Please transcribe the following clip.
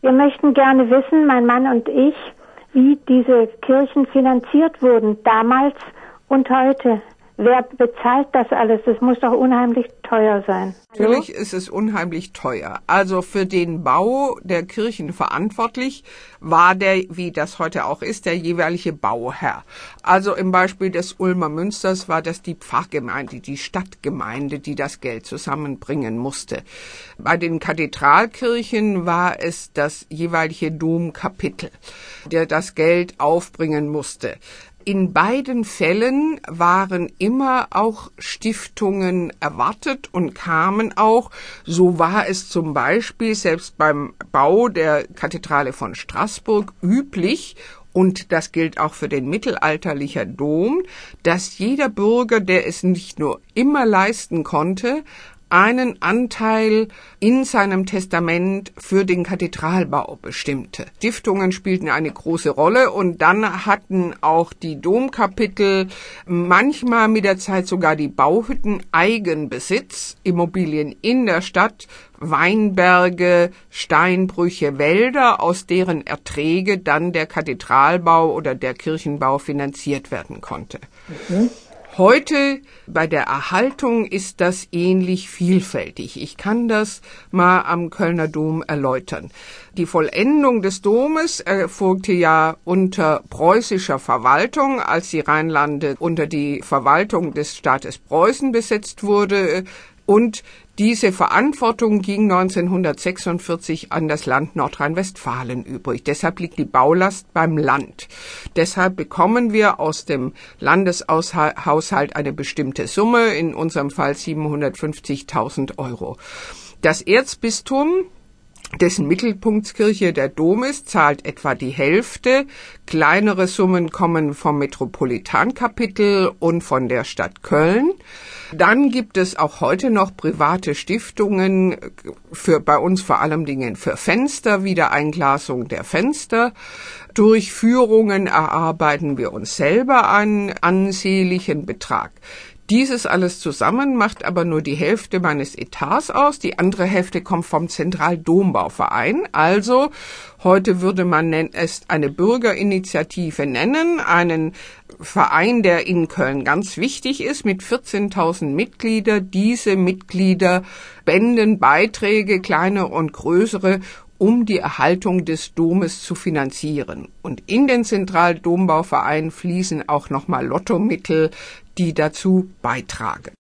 Wir möchten gerne wissen, mein Mann und ich, wie diese Kirchen finanziert wurden, damals und heute. Wer bezahlt das alles? Das muss doch unheimlich teuer sein. Natürlich ist es unheimlich teuer. Also für den Bau der Kirchen verantwortlich war der, wie das heute auch ist, der jeweilige Bauherr. Also im Beispiel des Ulmer Münsters war das die Pfarrgemeinde, die Stadtgemeinde, die das Geld zusammenbringen musste. Bei den Kathedralkirchen war es das jeweilige Domkapitel, der das Geld aufbringen musste. In beiden Fällen waren immer auch Stiftungen erwartet und kamen auch. So war es zum Beispiel selbst beim Bau der Kathedrale von Straßburg üblich, und das gilt auch für den mittelalterlichen Dom, dass jeder Bürger, der es nicht nur immer leisten konnte, einen Anteil in seinem Testament für den Kathedralbau bestimmte. Stiftungen spielten eine große Rolle und dann hatten auch die Domkapitel manchmal mit der Zeit sogar die Bauhütten Eigenbesitz, Immobilien in der Stadt, Weinberge, Steinbrüche, Wälder, aus deren Erträge dann der Kathedralbau oder der Kirchenbau finanziert werden konnte. Heute bei der Erhaltung ist das ähnlich vielfältig. Ich kann das mal am Kölner Dom erläutern. Die Vollendung des Domes erfolgte ja unter preußischer Verwaltung, als die Rheinlande unter die Verwaltung des Staates Preußen besetzt wurde, und diese Verantwortung ging 1946 an das Land Nordrhein-Westfalen übrig. Deshalb liegt die Baulast beim Land. Deshalb bekommen wir aus dem Landeshaushalt eine bestimmte Summe, in unserem Fall 750.000 Euro. Das Erzbistum, dessen Mittelpunktskirche der Dom ist, zahlt etwa die Hälfte. Kleinere Summen kommen vom Metropolitankapitel und von der Stadt Köln. Dann gibt es auch heute noch private Stiftungen für bei uns vor allem Dingen für Fenster, Wiedereinglasung der Fenster. Durch Führungen erarbeiten wir uns selber einen ansehnlichen Betrag. Dieses alles zusammen macht aber nur die Hälfte meines Etats aus. Die andere Hälfte kommt vom Zentraldombauverein. Also heute würde man es eine Bürgerinitiative nennen, einen Verein, der in Köln ganz wichtig ist, mit 14.000 Mitgliedern. Diese Mitglieder spenden Beiträge, kleine und größere, um die Erhaltung des Domes zu finanzieren. Und in den Zentraldombauverein fließen auch nochmal Lottomittel, die dazu beitragen.